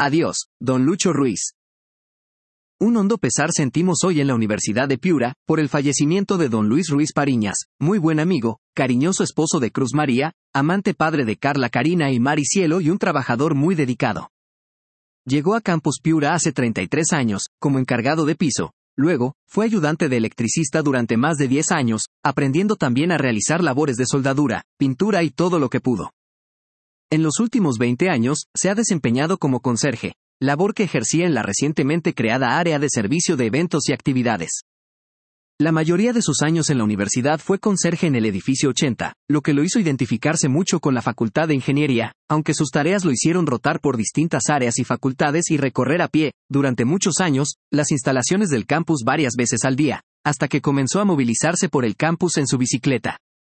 Adiós, don Lucho Ruiz. Un hondo pesar sentimos hoy en la Universidad de Piura, por el fallecimiento de don Luis Ruiz Pariñas, muy buen amigo, cariñoso esposo de Cruz María, amante padre de Carla Karina y Mari Cielo y un trabajador muy dedicado. Llegó a Campus Piura hace 33 años, como encargado de piso. Luego, fue ayudante de electricista durante más de 10 años, aprendiendo también a realizar labores de soldadura, pintura y todo lo que pudo. En los últimos 20 años, se ha desempeñado como conserje, labor que ejercía en la recientemente creada área de servicio de eventos y actividades. La mayoría de sus años en la universidad fue conserje en el edificio 80, lo que lo hizo identificarse mucho con la Facultad de Ingeniería, aunque sus tareas lo hicieron rotar por distintas áreas y facultades y recorrer a pie, durante muchos años, las instalaciones del campus varias veces al día, hasta que comenzó a movilizarse por el campus en su bicicleta.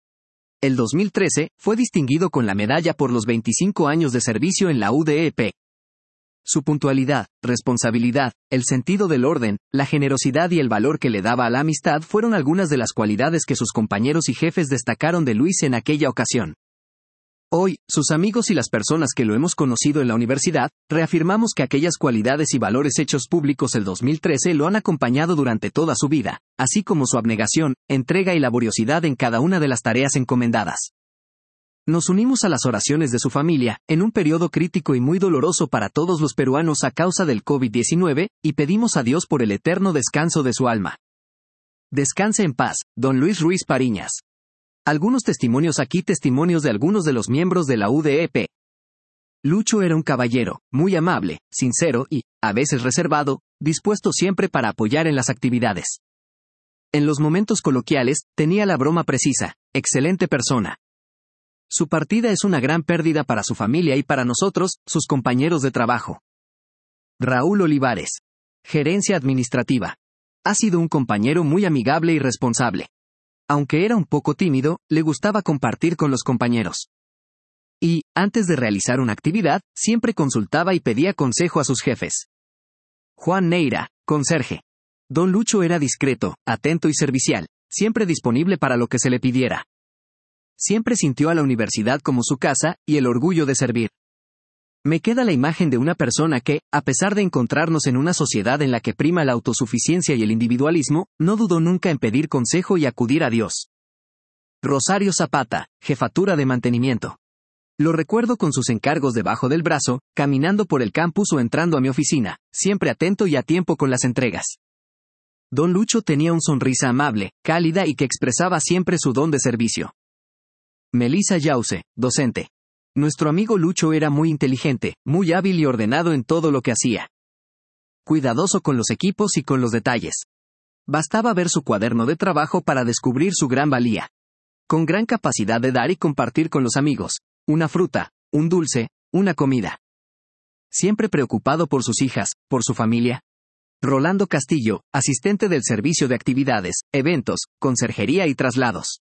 El 2013, fue distinguido con la medalla por los 25 años de servicio en la UDEP. Su puntualidad, responsabilidad, el sentido del orden, la generosidad y el valor que le daba a la amistad fueron algunas de las cualidades que sus compañeros y jefes destacaron de Luis en aquella ocasión. Hoy, sus amigos y las personas que lo hemos conocido en la universidad, reafirmamos que aquellas cualidades y valores hechos públicos el 2013 lo han acompañado durante toda su vida, así como su abnegación, entrega y laboriosidad en cada una de las tareas encomendadas. Nos unimos a las oraciones de su familia, en un periodo crítico y muy doloroso para todos los peruanos a causa del COVID-19, y pedimos a Dios por el eterno descanso de su alma. Descanse en paz, don Luis Ruiz Pariñas. Algunos testimonios aquí, testimonios de algunos de los miembros de la UDEP. Lucho era un caballero, muy amable, sincero y, a veces reservado, dispuesto siempre para apoyar en las actividades. En los momentos coloquiales, tenía la broma precisa, excelente persona. Su partida es una gran pérdida para su familia y para nosotros, sus compañeros de trabajo. Raúl Olivares. Gerencia administrativa. Ha sido un compañero muy amigable y responsable. Aunque era un poco tímido, le gustaba compartir con los compañeros. Y, antes de realizar una actividad, siempre consultaba y pedía consejo a sus jefes. Juan Neira, conserje. Don Lucho era discreto, atento y servicial, siempre disponible para lo que se le pidiera. Siempre sintió a la universidad como su casa, y el orgullo de servir. Me queda la imagen de una persona que, a pesar de encontrarnos en una sociedad en la que prima la autosuficiencia y el individualismo, no dudó nunca en pedir consejo y acudir a Dios. Rosario Zapata, jefatura de mantenimiento. Lo recuerdo con sus encargos debajo del brazo, caminando por el campus o entrando a mi oficina, siempre atento y a tiempo con las entregas. Don Lucho tenía una sonrisa amable, cálida y que expresaba siempre su don de servicio. Melissa Yause, docente. Nuestro amigo Lucho era muy inteligente, muy hábil y ordenado en todo lo que hacía. Cuidadoso con los equipos y con los detalles. Bastaba ver su cuaderno de trabajo para descubrir su gran valía. Con gran capacidad de dar y compartir con los amigos, una fruta, un dulce, una comida. Siempre preocupado por sus hijas, por su familia. Rolando Castillo, asistente del servicio de actividades, eventos, conserjería y traslados.